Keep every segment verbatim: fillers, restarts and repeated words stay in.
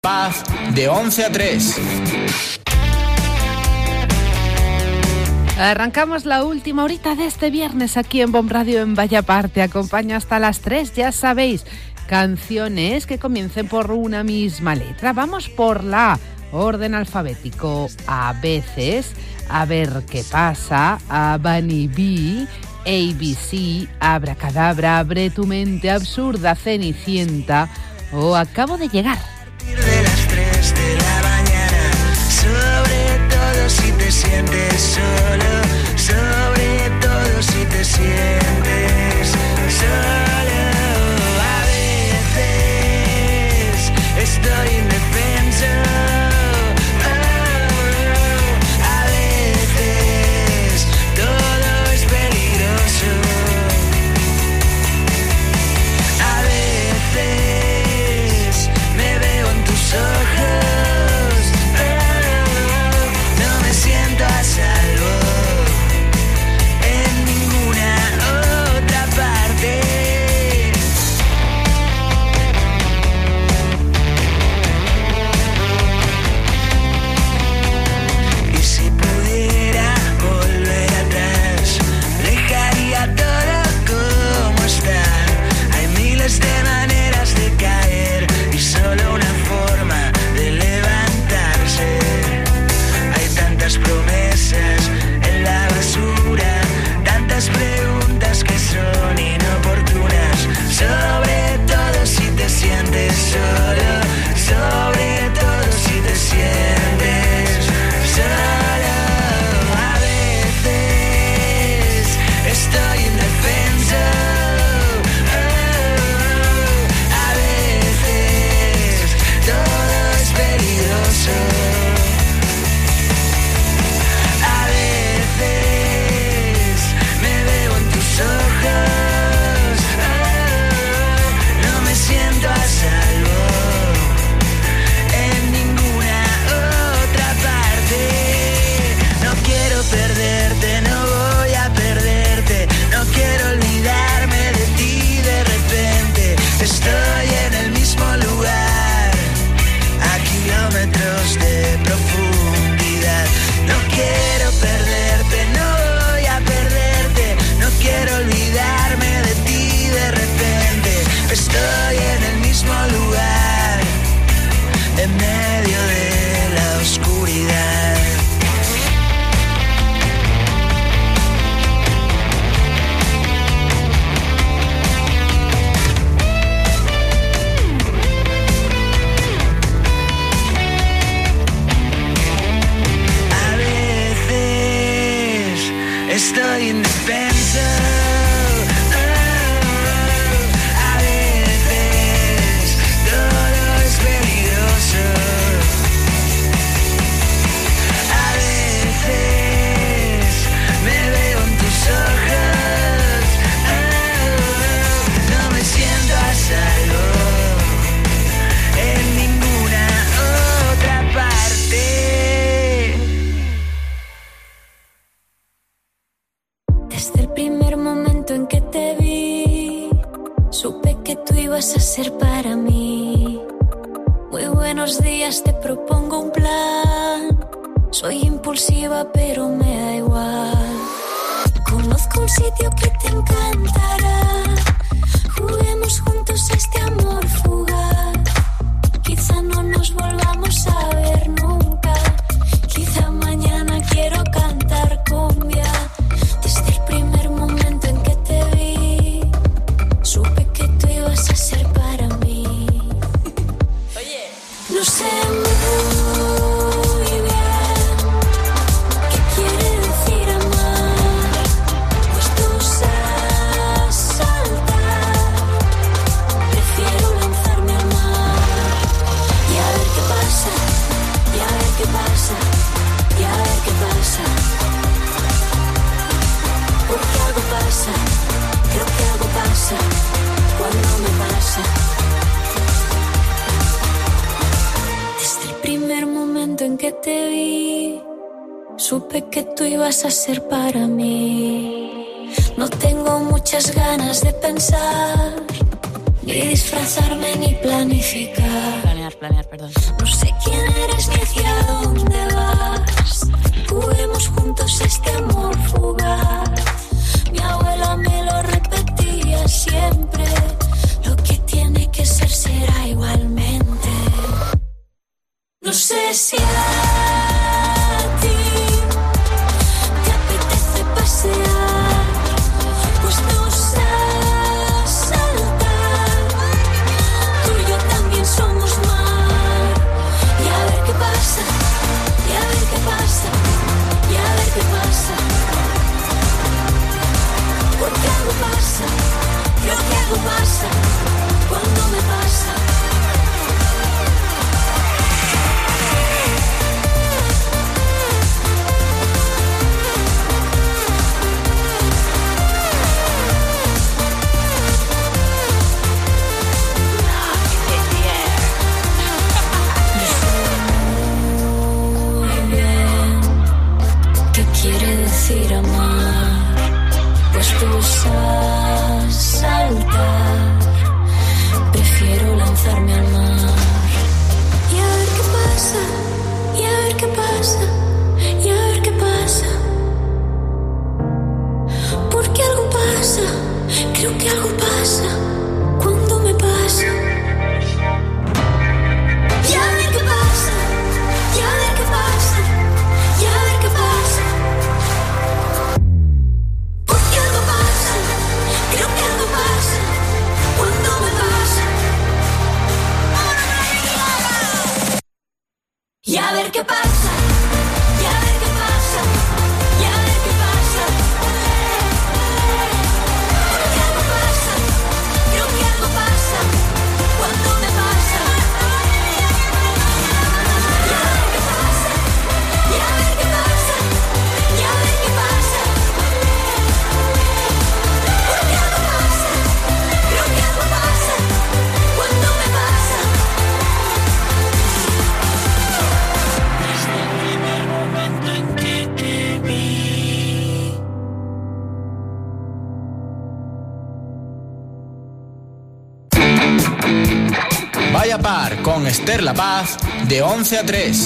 Paz de once a tres. Arrancamos la última horita de este viernes aquí en Bon Radio en Vallaparte. Acompaña hasta las tres, ya sabéis, canciones que comiencen por una misma letra. Vamos por la orden alfabético. A veces, a ver qué pasa, a Bunny B, A B C, Abracadabra, abre tu mente absurda, Cenicienta o acabo de llegar. De las tres de la mañana, sobre todo si te sientes solo, sobre todo si te sientes solo. A veces estoy indefenso, oh, a veces todo es peligroso, a veces me veo en tus ojos, oh, no me siento a salvo en ninguna otra parte. Y si pudiera volver atrás, dejaría todo como está. Hay miles de maneras de caer y solo una forma de levantarse. Hay tantas promesas en la basura, tantas preguntas que son inoportunas. Sobre todo si te sientes solo, sobre todo si te sientes solo. A veces estoy indefenso, oh, a veces todo es peligroso, a veces me veo en tus ojos, oh, no me siento a salvo en ninguna otra parte. No quiero perderte, no voy a perderte, no quiero olvidarme de ti de repente. Estoy en el mismo lugar, a kilómetros de profundidad. No quiero perderte, no voy a perderte, no quiero olvidarme de ti de repente. Estoy en el mismo lugar, en medio de la oscuridad. A veces estoy indefenso, oh, a veces todo es peligroso, a veces me veo en tus ojos, oh, no me siento a salvo en ninguna otra parte. Desde el primer momento en que te vi, supe que tú ibas a ser para mí. Muy buenos días, te propongo un plan. Soy impulsiva, pero me da igual. Conozco un sitio que te encantará. Juguemos juntos a este amor fugaz. Quizá no nos volvamos a ver nunca. Quizá mañana quiero cantar cumbia. Desde el primer momento en que te vi, supe que tú ibas a ser para mí. No sé muy bien qué quiere decir amar, pues tú sabes saltar. Prefiero lanzarme al mar y a ver qué pasa, y a ver qué pasa, y a ver qué pasa. Porque algo pasa, creo que algo pasa cuando me pasa. Desde el primer momento en que te vi, supe que tú ibas a ser para mí. No tengo muchas ganas de pensar ni disfrazarme ni planificar. Planear, planear, perdón. No sé quién eres ni hacia dónde vas. Juguemos juntos este amor fugaz. Mi abuela me lo repetía siempre. Lo que tiene que ser será igualmente. No sé si a ti te apetece pasear, pues tú sabes saltar. Tú y yo también somos mar. Y a ver qué pasa, y a ver qué pasa, y a ver qué pasa. Porque algo pasa, creo que algo pasa cuando me pasa. Quiere decir amar, pues tú sabes saltar. Prefiero lanzarme al mar. Y a ver qué pasa, y a ver qué pasa, y a ver qué pasa. Porque algo pasa, creo que algo pasa cuando me pasa. Y a ver qué pasa, y a ver qué pasa, y a ver qué pasa. Creo que algo pasa cuando me pasa. Y a ver qué pasa, y a ver qué pasa, y a ver qué pasa. Porque algo pasa, creo que algo pasa cuando me pasa. Y a ver qué pasa, y a ver qué pasa, y a ver qué pasa. Vaya Par con Esther La Paz de once a tres.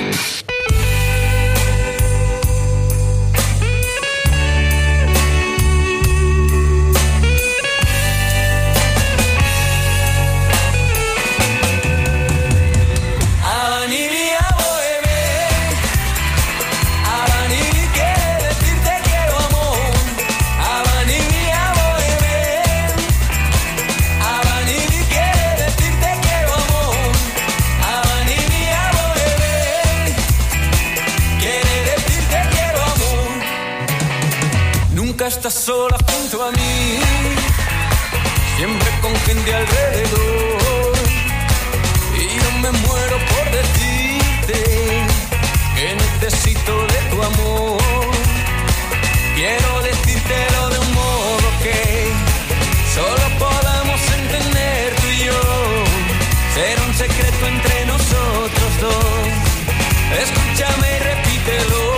Estás sola junto a mí, siempre con gente alrededor, y yo me muero por decirte que necesito de tu amor. Quiero decírtelo de un modo que solo podamos entender tú y yo. Será un secreto entre nosotros dos. Escúchame y repítelo.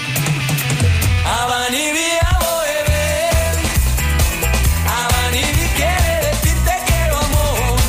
Abanivia. Quiere decirte quiero amor.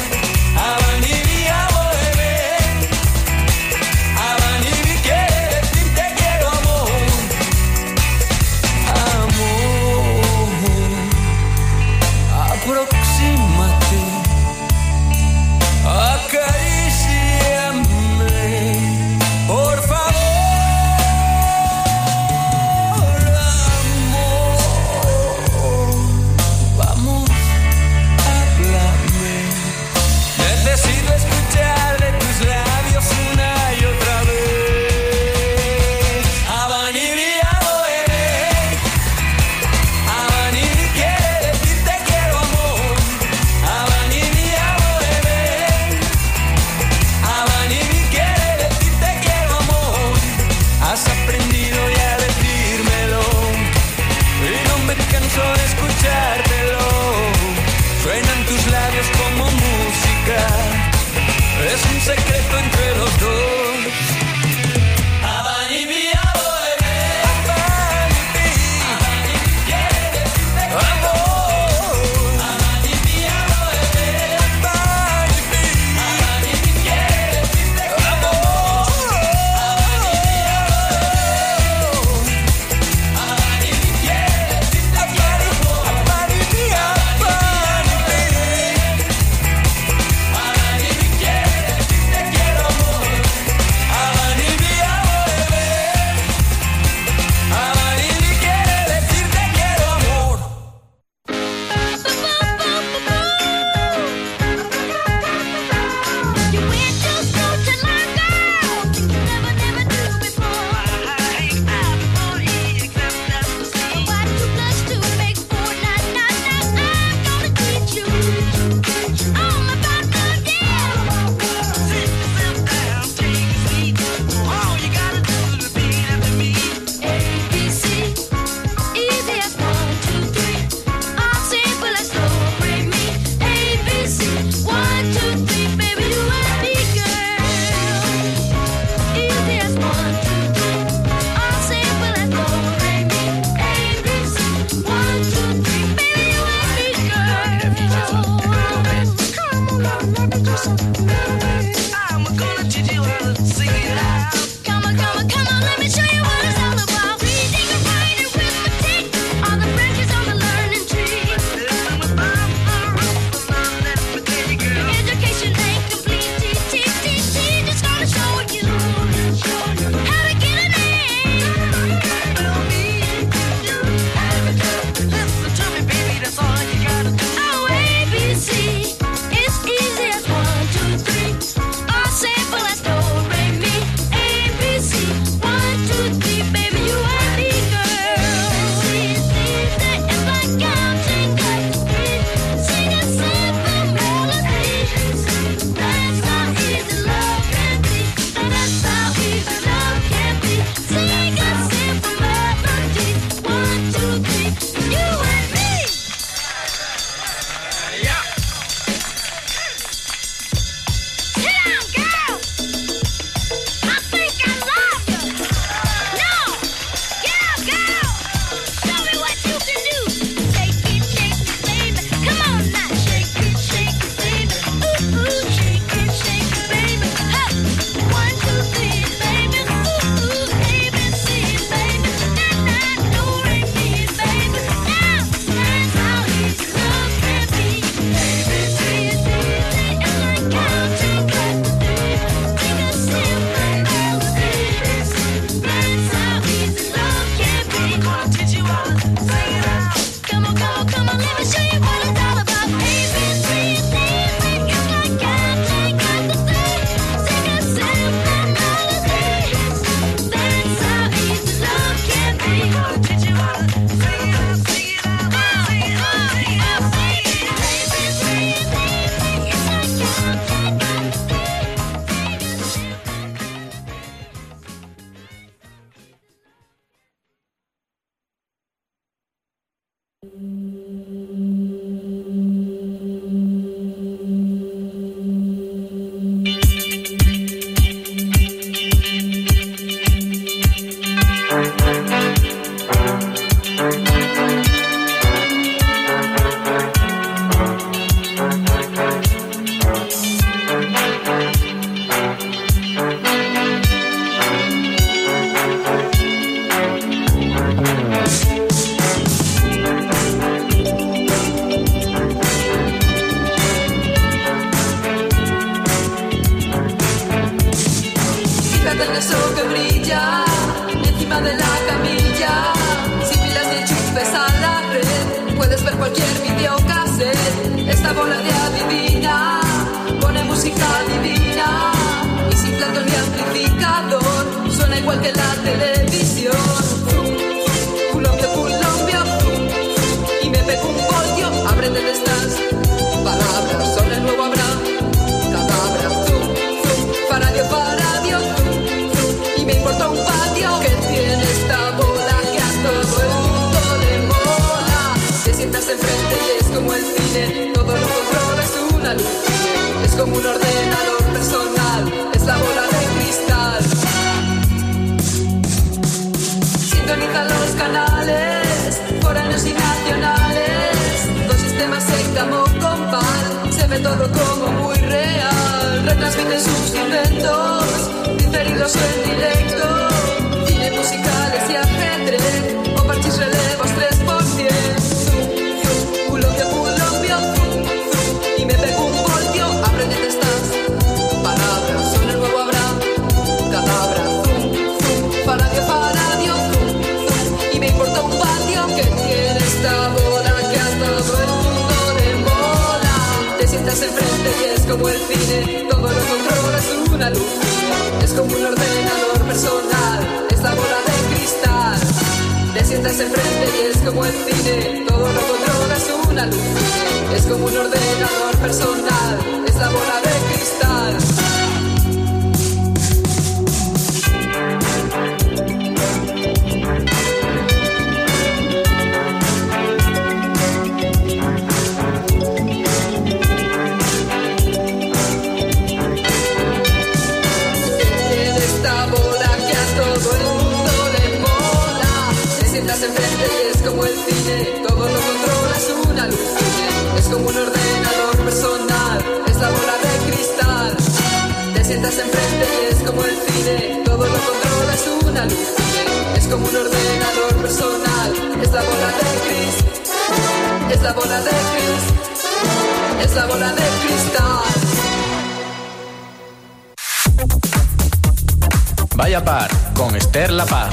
Vaya Par con Esther La Paz.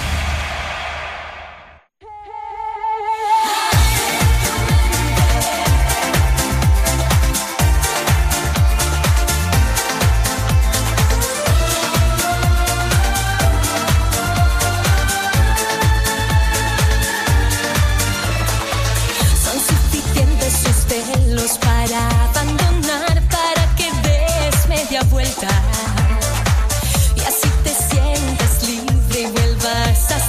Son suficientes sus celos para abandonar, para que des media vuelta. Y así te sientes libre y vuelvas a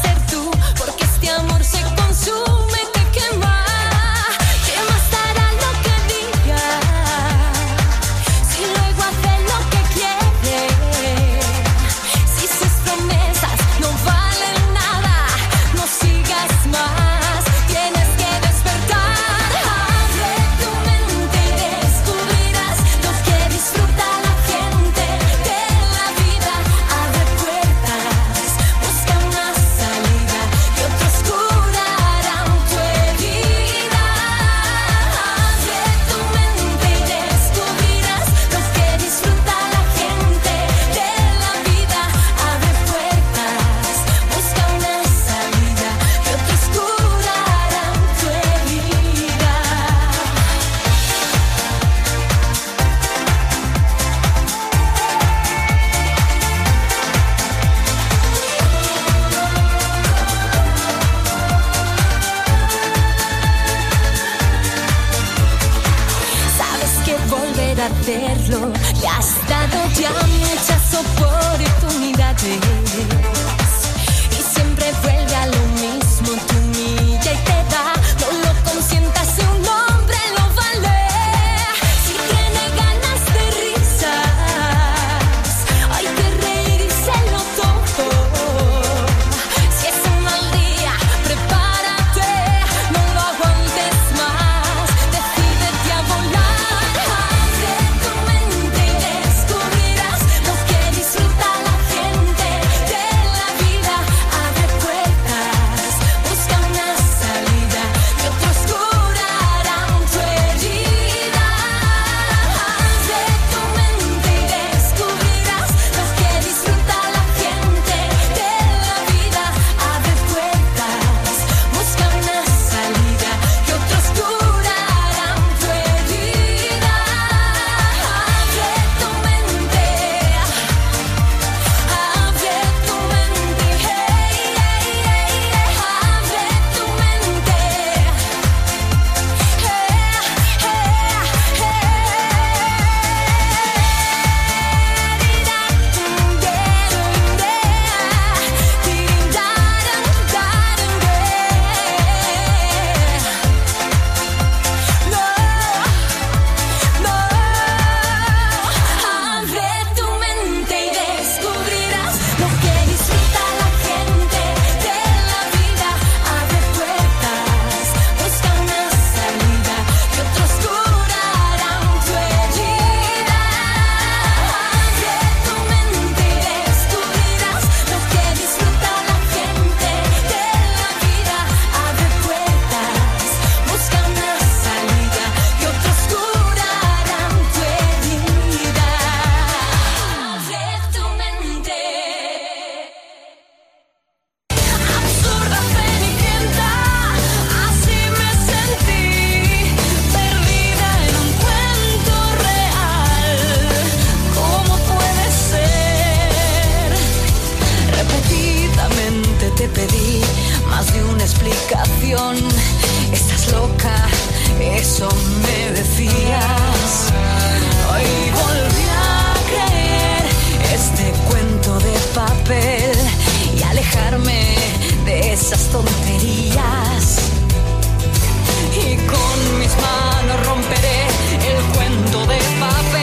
te pedí más de una explicación. Estás loca, eso me decías. Hoy volví a creer este cuento de papel y alejarme de esas tonterías. Y con mis manos romperé el cuento de papel.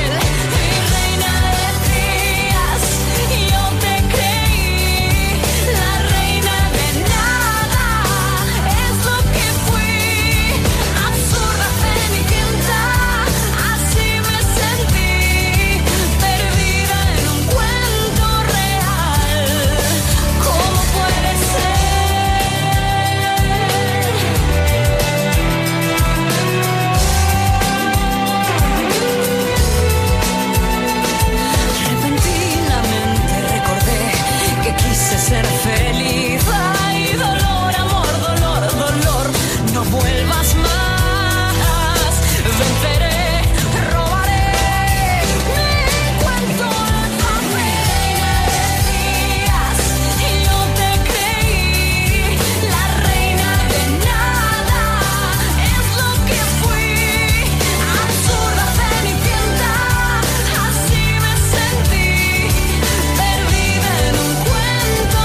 Ser feliz, ay, dolor, amor, dolor, dolor, no vuelvas más. Venceré, robaré mi cuento de papel. Decías, y yo te creí, la reina de nada es lo que fui. Absurda cenicienta, así me sentí, perdida en un cuento.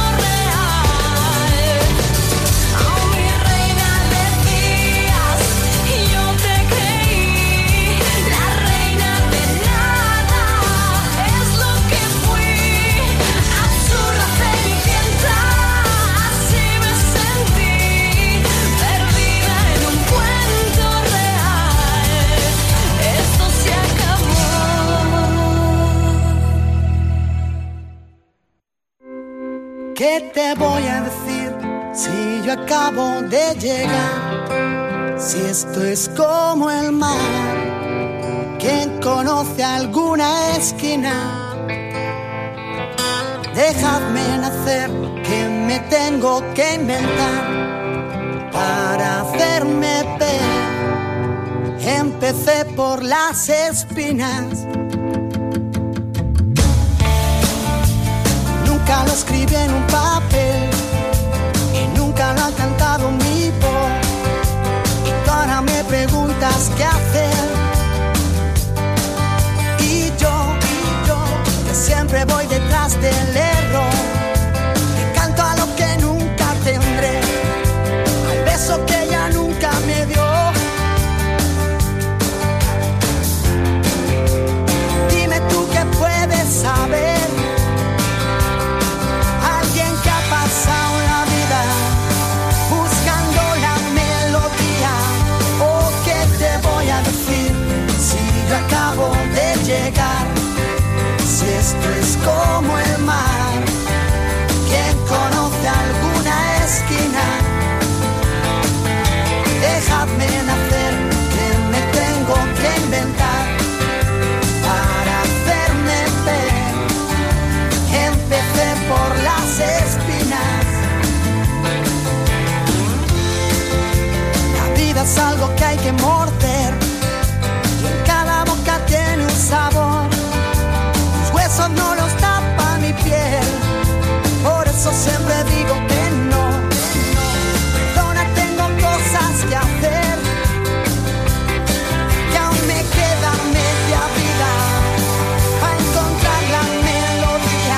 ¿Qué te voy a decir si yo acabo de llegar? Si esto es como el mar, ¿quién conoce alguna esquina? Dejadme nacer, que me tengo que inventar para hacerme ver. Empecé por las espinas. Nunca lo escribí en un papel y nunca lo ha cantado mi voz. Y tú ahora me preguntas qué hacer. Y yo, y yo, que siempre voy detrás del error. Y canto a lo que nunca tendré, al beso que ella nunca me dio. Dime tú qué puedes saber. Acabo de llegar, si esto es como el mar, ¿quién conoce alguna esquina? Dejadme nacer, que me tengo que inventar para hacerme ver. Empecé por las espinas. La vida es algo que hay que morder, tiene un sabor, tus huesos no los tapa mi piel, por eso siempre digo que no, perdona, tengo cosas que hacer, que aún me queda media vida para encontrar la melodía.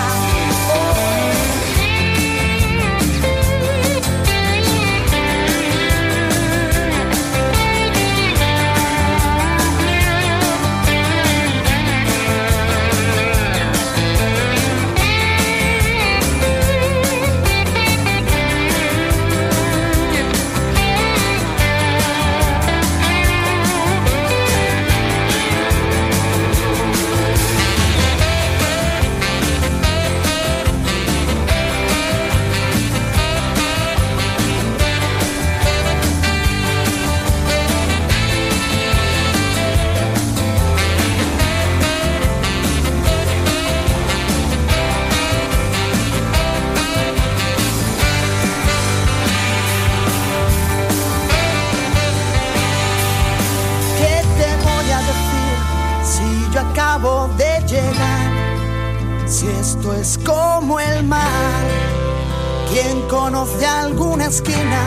acabo de llegar. Si esto es como el mar, ¿Quién conoce alguna esquina?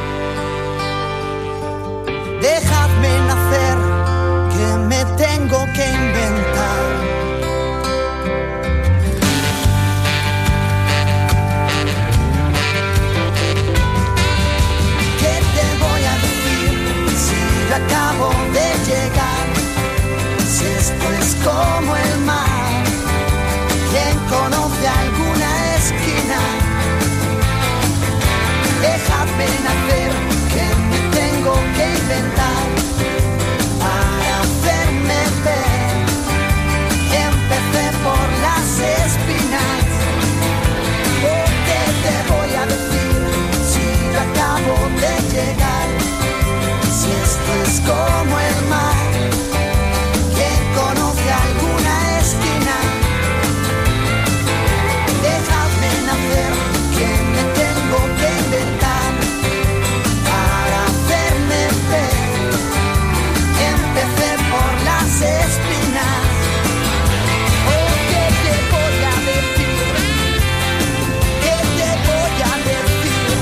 Dejadme nacer, que me tengo que inventar. ¿Qué te voy a decir si yo acabo de llegar? Si esto es como el mar, ¿quién conoce alguna esquina? Dejadme nacer, que me tengo que inventar para hacerme ver. Empecé por las espinas. ¿Qué te voy a decir si yo acabo de llegar? Si esto es como el mar, ¿quién conoce alguna esquina? Dejadme nacer, que me tengo que inventar para hacerme ver. Empecé por las espinas. Oh, ¿qué te voy a decir? ¿Qué te voy a decir?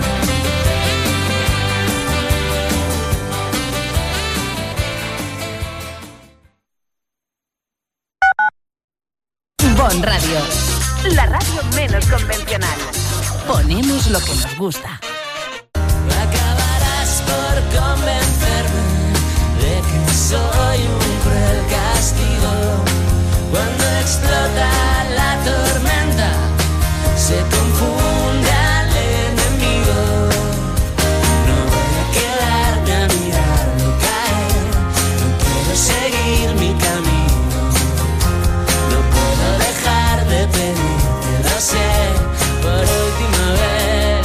Bon Radio, la radio menos convencional. Ponemos lo que nos gusta. Acabarás por convencerme de que soy un cruel castigo. Cuando explota la tormenta, se confunde al enemigo. No voy a quedarme a mirarlo caer, no quiero seguir mi camino. No puedo dejar de pedirte, lo sé, por última vez.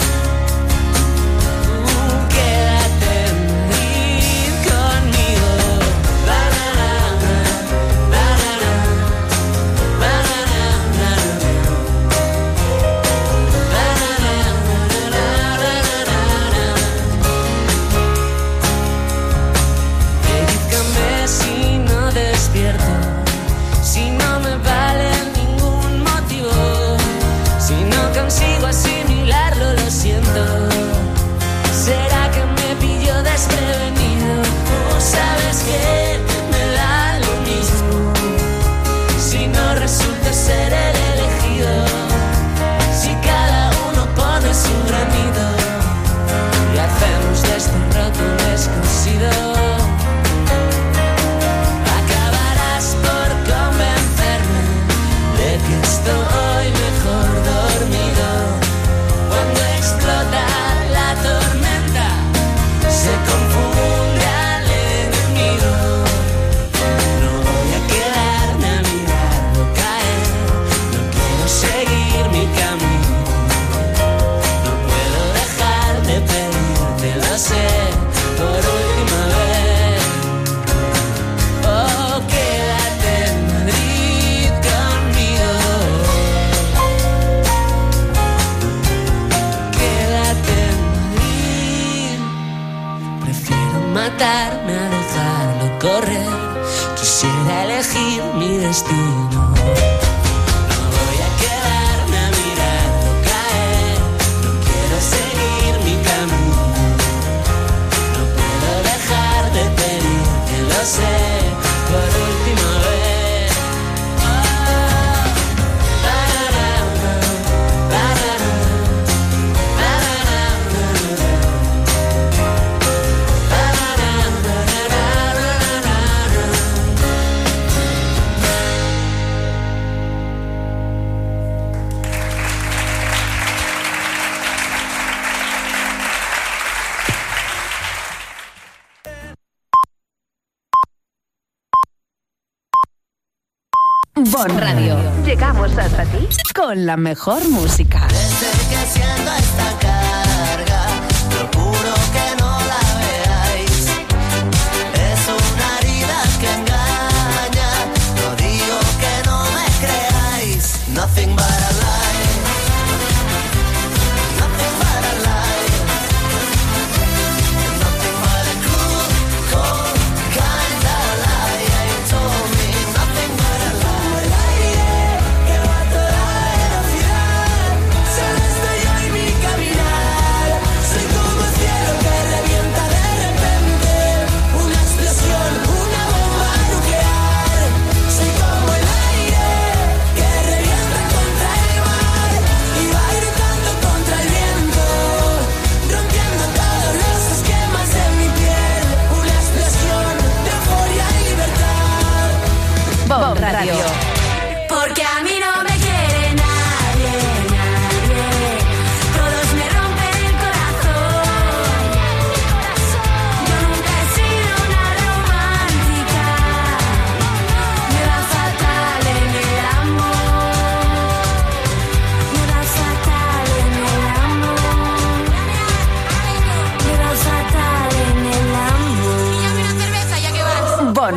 Tú quédate en Madrid conmigo. Banana, banana, banana, Edízcame si no despierto, si no me vale ningún motivo, si no consigo asimilarlo, lo siento. ¿Será que me pilló desprevenido? ¿O sabes que me da lo mismo? Si no resulta ser el elegido, si cada uno pone su granito y hacemos de este roto un descosido. Acabarás por convencerme de que estoy mejor dormido. Cuando explota la tormenta, se confunde al enemigo. No voy a quedarme a mirarlo caer, no quiero seguir mi camino. No puedo dejar de pedirte, lo sé, por última vez. Oh, quédate en Madrid conmigo. Quédate en Madrid. Prefiero matarme a dejarlo correr. Quisiera elegir mi destino. No voy a quedarme a mirarlo caer, no quiero seguir mi camino. No puedo dejar de pedirte, lo sé, por última vez. Oh, banana, banana, Bon Radio. Llegamos hasta ti con la mejor música. Desde que siento esta carga, procuro que no la veáis. Es una herida que engaña, no digo que no me creáis. Nothing but a lie, nothing but a lie, nothing but a cruel, cold kind of lie. You told me nothing but a lie. Que va toda la velocidad, solo estoy yo y mi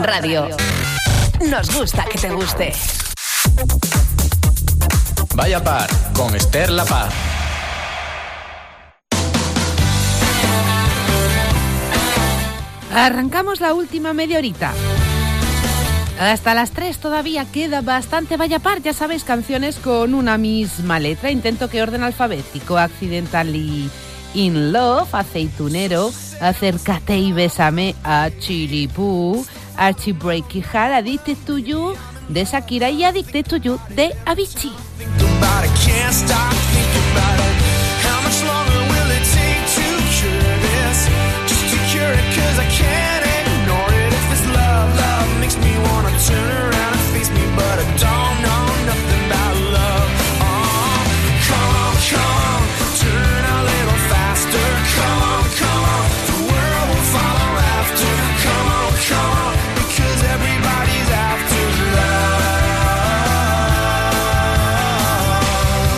Radio. Nos gusta que te guste. Vaya Par con Esther La Paz. Arrancamos la última media horita. Hasta las tres todavía queda bastante Vaya Par. Ya sabéis, canciones con una misma letra. Intento que orden alfabético. Accidentally in Love, Aceitunero, Acércate y Bésame, a Chilipú, Archie Breaky Heart, Addicted to You de Shakira y Addicted to You de Avicii. Makes me wanna turn around and face me, but I don't know nothing about love. Oh, come on, come on, turn a little faster. Come on, come on, the world will follow after. Come on, come on, because everybody's after love.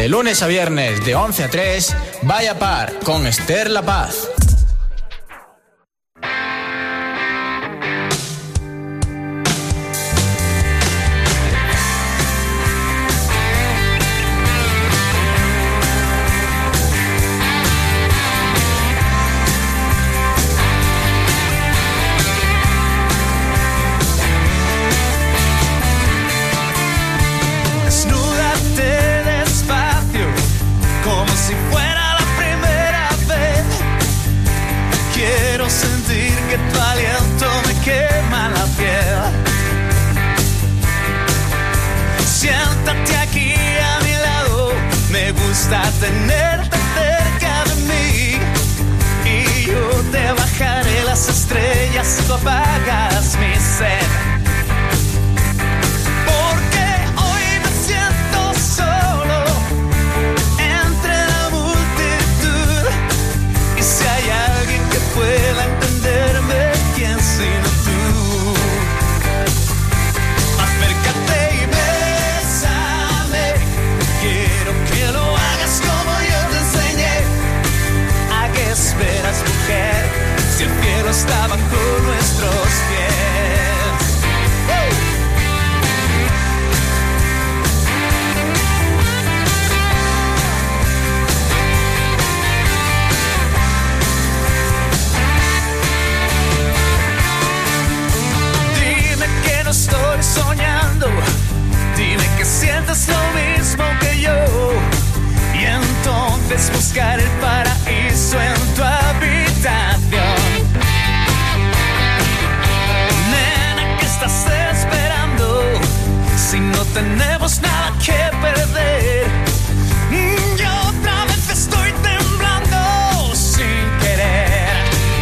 lunes a viernes de once a tres, Vaya Par con Esther La Paz. Tenerte cerca de mí y yo te bajaré las estrellas y tú apagas mi sed. Porque hoy me siento solo entre la multitud y si hay alguien que pueda entenderme, ¿quién sino tú? Acércate y bésame, quiero que lo hagas como yo te enseñé. ¿A qué esperas, mujer? Si el cielo está bajo nuestros pies. ¡Hey! Dime que no estoy soñando, dime que sientes lo mismo que yo. Y entonces buscar el paraíso en tu habitación. Nena, ¿qué estás esperando? Si no tenemos nada que perder. Yo otra vez estoy temblando sin querer.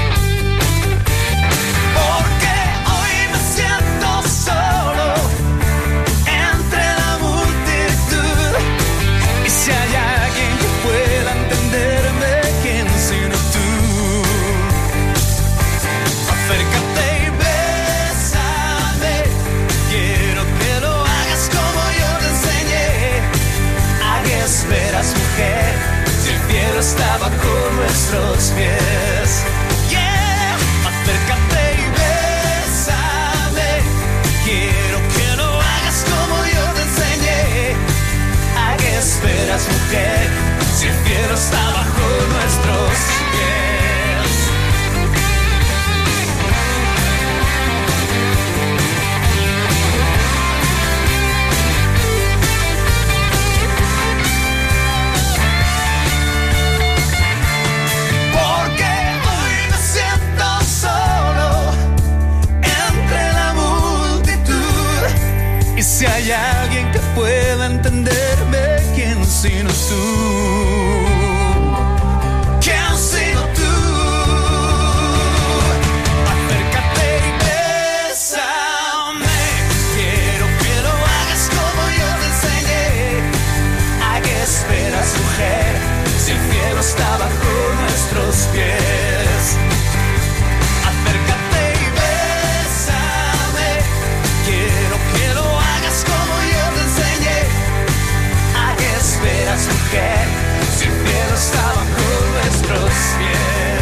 Porque hoy me siento solo entre la multitud y si hay alguien que pueda entenderme, ¿quién sino tú? Acércate y bésame, quiero que lo hagas como yo te enseñé. ¿A qué esperas, mujer? Si el cielo está bajo nuestros pies. Yeah, acércate y bésame, quiero que lo hagas como yo te enseñé. ¿A qué esperas, mujer? Si el cielo está bajo nuestros pies. Porque hoy me siento solo entre la multitud y si hay alguien que pueda entenderme, ¿quién sino tú? ¿Quién sino tú? Acércate y bésame, quiero que lo hagas como yo te enseñé. ¿A qué esperas, mujer? Si el cielo está bajo nuestros pies. Acércate y bésame, quiero que lo hagas como yo te enseñé. ¿A qué esperas, mujer? Si el cielo está bajo nuestros pies.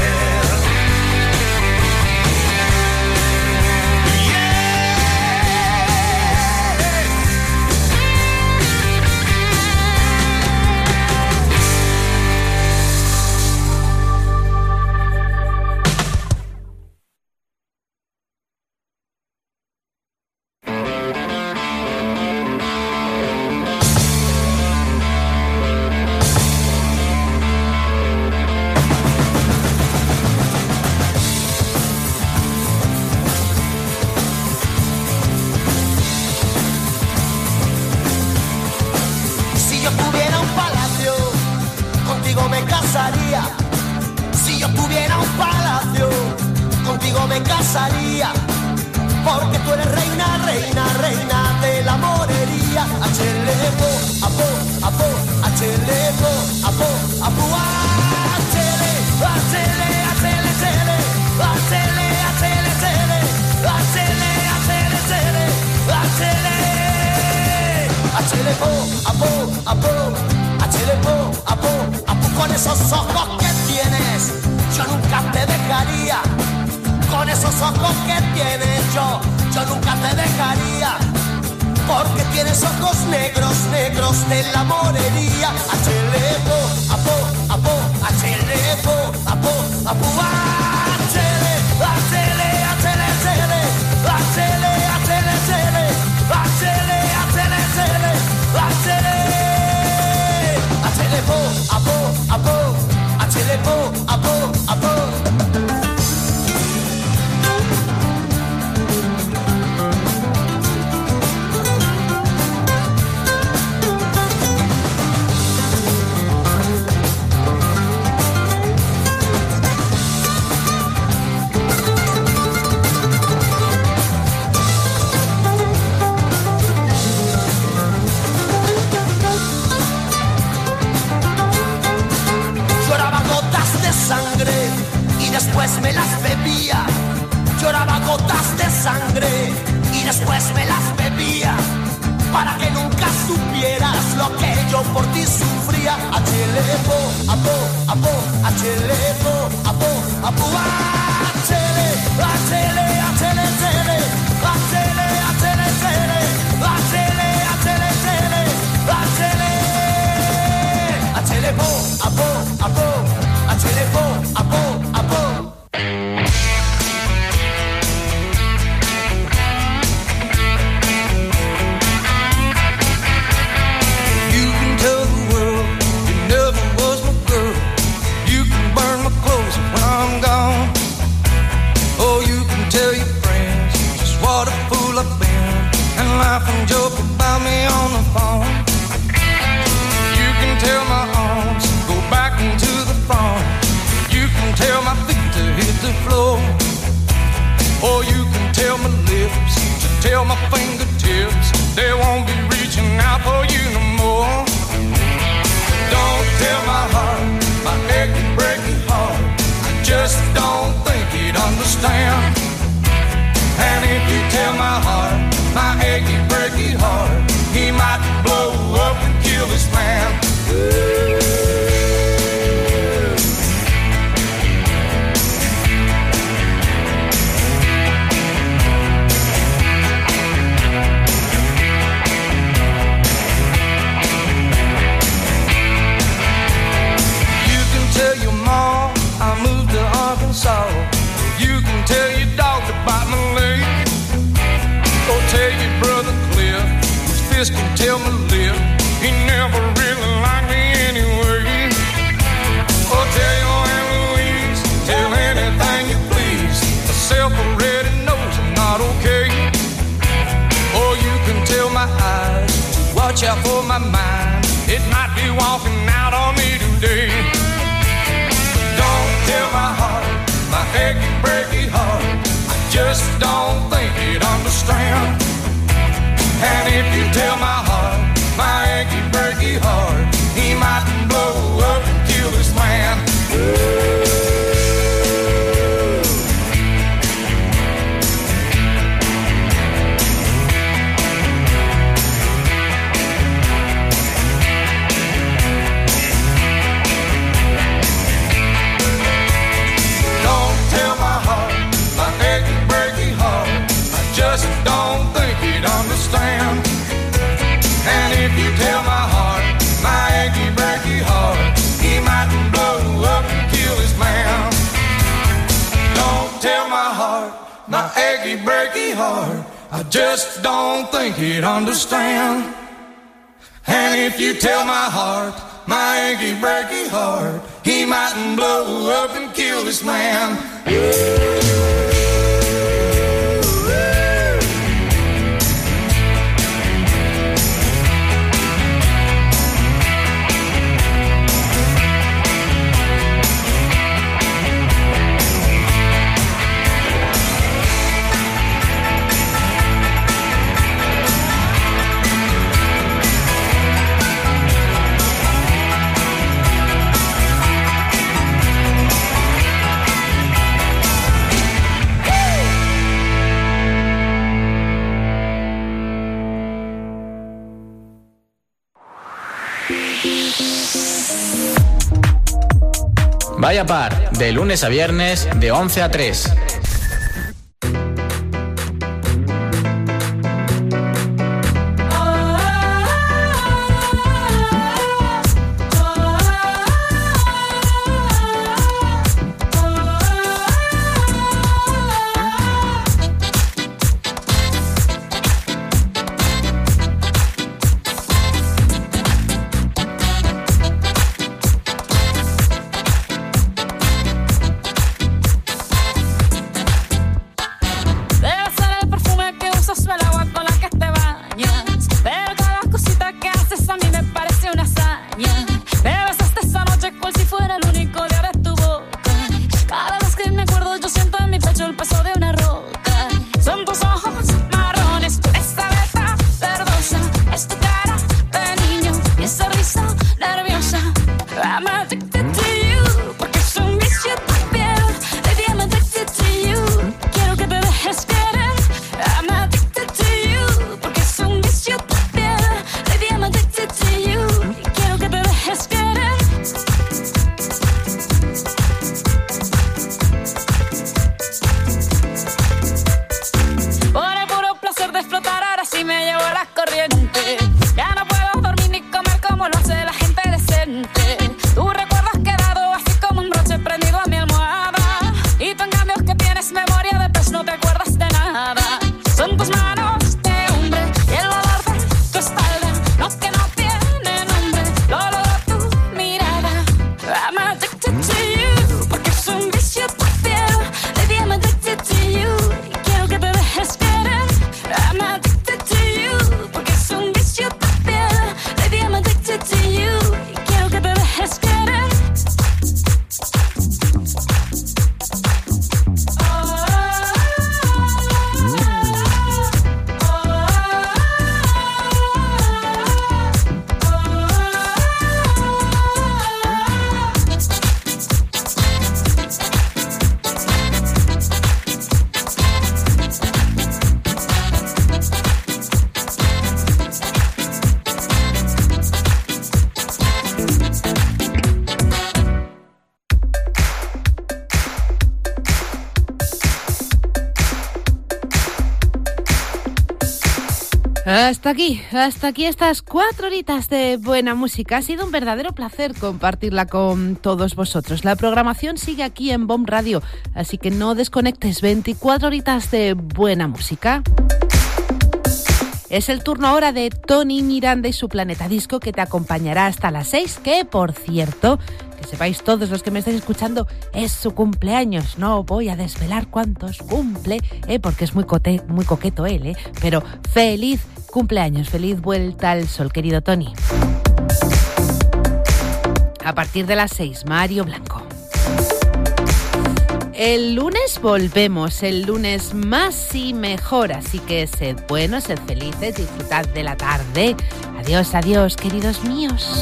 Si yo tuviera un palacio, contigo me casaría. Si yo tuviera un palacio, contigo me casaría. Porque tú eres reina, reina, reina de la morería. Achelepo, apo, apo, achelepo, apo, apo, achele, achele, achele, achele, achele, achele, achele, achele, achele, achele, achele, achelepo, apo, apo, Achelepo, apo, apo, con esos ojos que tienes, yo nunca te dejaría. Con esos ojos que tienes, yo, yo nunca te dejaría. Porque tienes ojos negros, negros de la morería. Achelepo, apo, apo, achelepo, apo, apo, achele, achele, achele, achele, achele, achele, achele, achele, achele, achele, achele, achelepo, apo, apo, achelepo, apo, apo. Sangre y después me las bebía. Lloraba gotas de sangre y después me las bebía. Para que nunca supieras lo que yo por ti sufría. Achelepo, apo, apo, achelepo, apo, apo, achele, achele, achele, achele, achele, achele, achele, achele, achele, achele, achele, achelepo, apo, apo. Achelepo, apo, apo. You can tell the world you never was my girl. You can burn my clothes when I'm gone. Oh, you can tell your friends just what a fool I've been and laugh and joke about me on the phone. You can tell my arms go back into the phone. You can tell my feet to hit the floor. Or you can tell my lips to tell my fingertips they won't be reaching out for you no more. Don't tell my heart, my achy, breaky heart, I just don't think he'd understand. And if you tell my heart, my achy, breaky heart, he might blow up and kill this man. Tell your mom I moved to Arkansas. You can tell your dog to bite my leg. Or tell your brother Cliff his fist can tell my lip he never really liked me anyway. Or tell your Aunt Louise, tell anything you please. Myself already knows I'm not okay. Or you can tell my eyes to watch out for my mind. It might be walking out on me today. Tell my heart, my achy, breaky heart, I just don't think he'd understand. And if you tell my heart, my achy, breaky heart, he might blow up and kill this man. Just don't think he'd understand. And if you tell my heart, my achy, breaky heart, he might blow up and kill his man. Don't tell my heart, my achy, breaky heart, I just don't think he'd understand. And if you tell my heart, my achy, breaky heart, he might blow up and kill this man. Vaya Par, de lunes a viernes, de once a tres. Hasta aquí, hasta aquí estas cuatro horitas de buena música. Ha sido un verdadero placer compartirla con todos vosotros. La programación sigue aquí en Bomb Radio, así que no desconectes. veinticuatro horitas de buena música. Es el turno ahora de Tony Miranda y su Planeta Disco, que te acompañará hasta las seis, que por cierto, que sepáis todos los que me estáis escuchando, es su cumpleaños. No voy a desvelar cuántos cumple, eh, porque es muy, cote, muy coqueto él, eh, pero feliz cumpleaños, feliz vuelta al sol, querido Tony. A partir de las seis, Mario Blanco. El lunes volvemos, el lunes más y mejor, así que sed buenos, sed felices, disfrutad de la tarde. Adiós, adiós, queridos míos.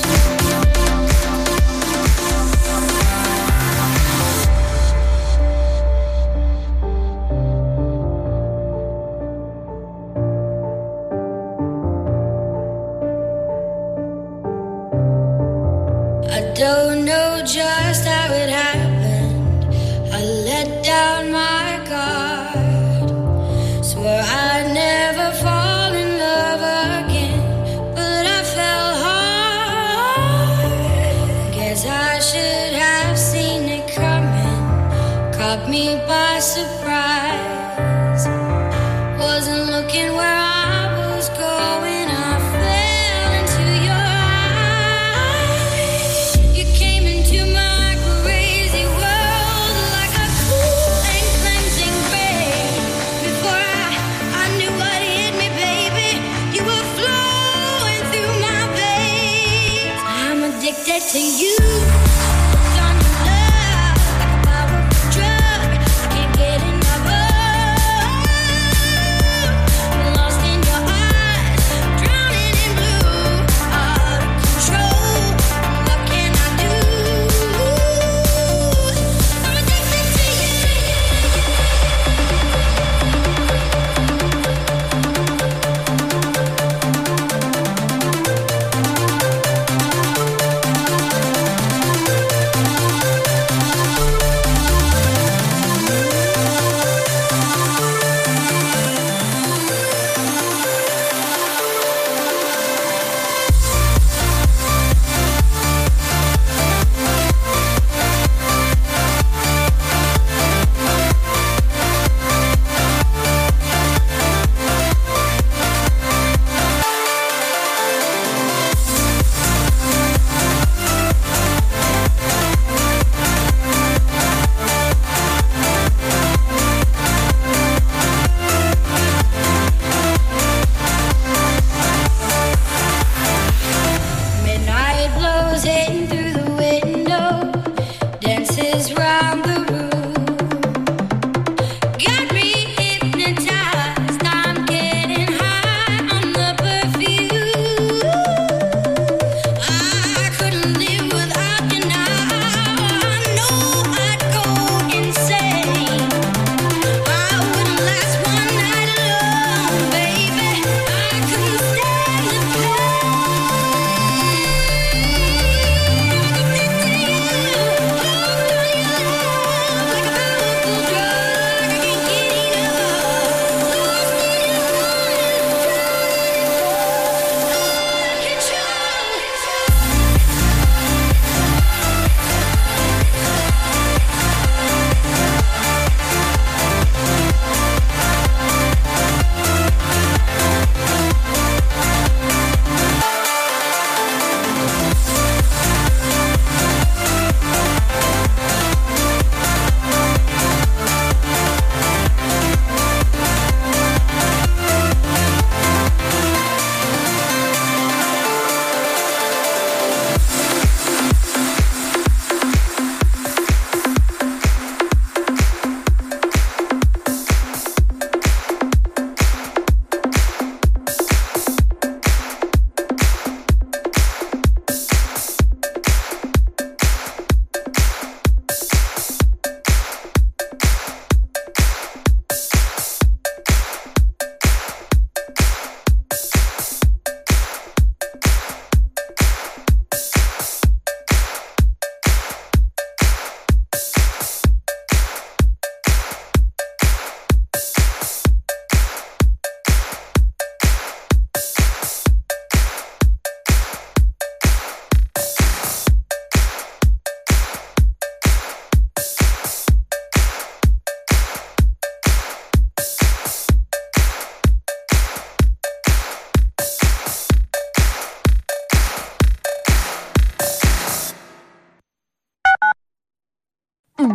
I don't know just how it happened. I let down my guard. Swore I'd never fall in love again, but I fell hard. Guess I should have seen it coming. Caught me by surprise. Wasn't looking where I was going. I fell into your eyes. You came into my crazy world like a cool and cleansing rain. Before I, I knew what hit me, baby, you were flowing through my veins. I'm addicted to you. Hooked on your love like a powerful drug. I can't get enough of. Lost in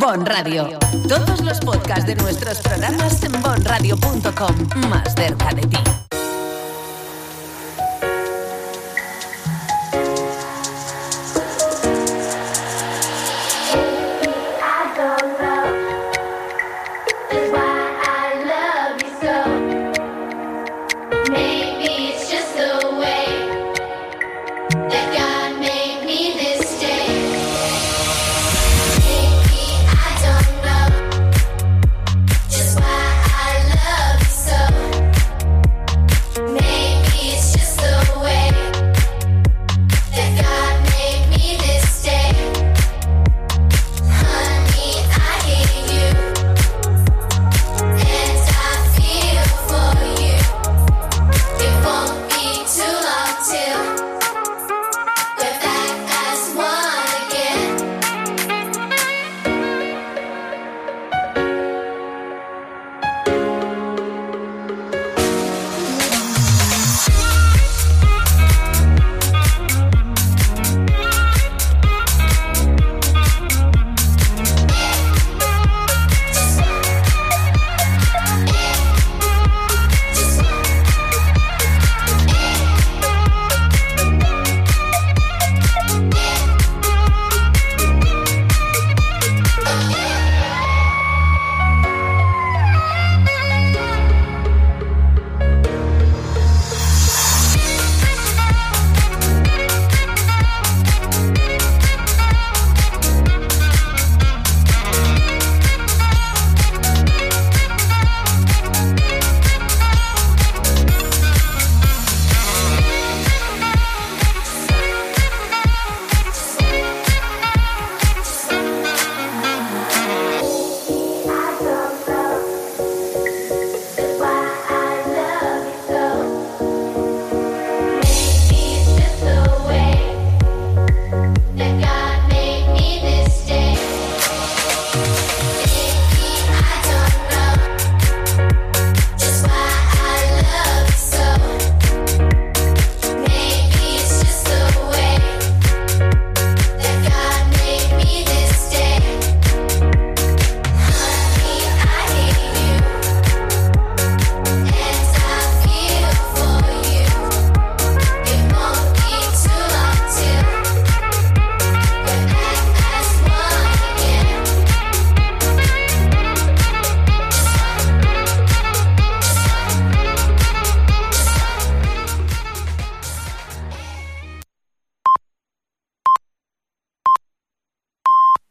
Bon Radio. Todos los podcasts de nuestros programas en bon radio punto com. Más cerca de ti.